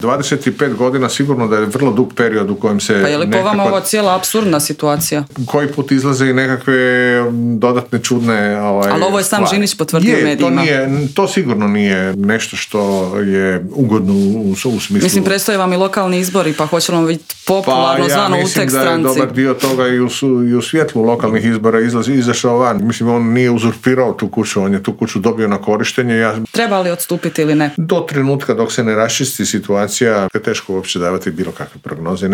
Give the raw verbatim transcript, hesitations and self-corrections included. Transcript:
dvadeset pet godina sigurno da je vrlo dug period u kojem se... Pa je li po nekako, vama ovo cijela apsurdna situacija? Koji put izlaze i nekakve dodatne čudne... Ovaj, ali ovo je sam stvari. Žinić potvrdio je, medijima. To, nije, to sigurno nije nešto što je ugodno u, u smislu... Mislim, predstoje vam i lokalni izbori, pa hoće vam biti popularno pa, zvano ja u tek stranci. Pa ja mislim da je dobar dio toga i u, i u svjetlu lokalnih izbora izlaz, izašao van. Mislim, on nije uzurpirao tu kuću, on je tu kuću dobio na korištenje. Ja... Treba li odstupiti ili ne? Do trenutka dok se ne raščisti situacija, je teško uopće davati bilo kakve prognoze.